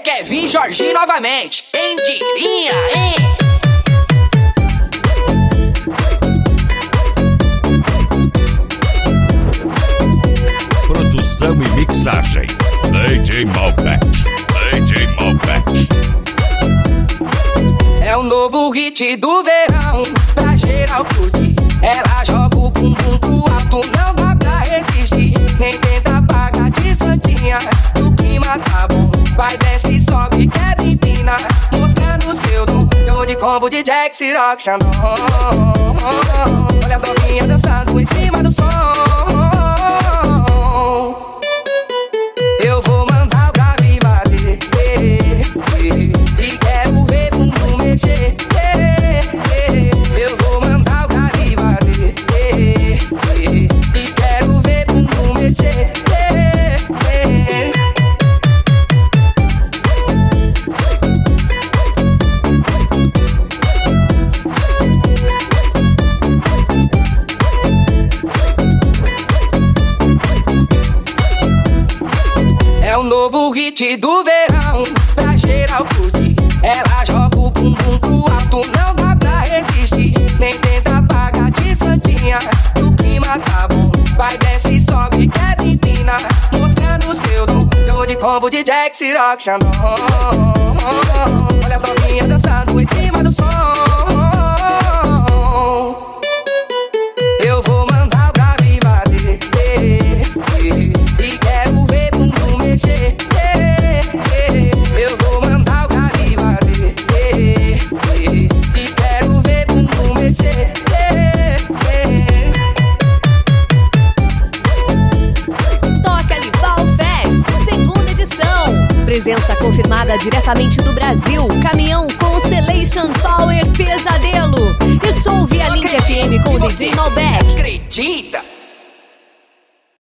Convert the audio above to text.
quer vir Jorginho novamente. Quem diria, hein? Produção e mixagem DJ Malbec. DJ Malbec. É o novo hit do verão, pra geral curtir. Ela joga o bumbum pro alto, não dá pra resistir. Nem tenta apagar de santinha, o clima tá bom. Vai, desce e sobe, quebra e empina, mostrando o seu dom. Eu vou de combo de Jack, Ciroc, Xandão. Olha as novinhas dançando em cima do som. Eu vou mandar o grave bater, e quero ver bumbum mexer. Eu vou mandar o grave bater, e quero ver bumbum mexer. É o novo hit do verão, pra geral curtir. Ela joga o bumbum pro alto, não dá pra resistir. Nem tenta apagar de santinha, o clima tá bom. Vai, desce e sobe, quebra e empina, mostrando o seu dom. Eu vou de combo de Jack, Ciroc, Xandão. Olha as novinhas dançando em cima do som. Eu vou mandar o grave bater, e quero ver bumbum mexer. Eu vou mandar o grave bater, e quero ver bumbum mexer. Toca Lival Fest, segunda edição. Presença confirmada diretamente do Brasil. Caminhão Constellation Power Pesadelo. E show via Link FM com o DJ Malbec. Acredita?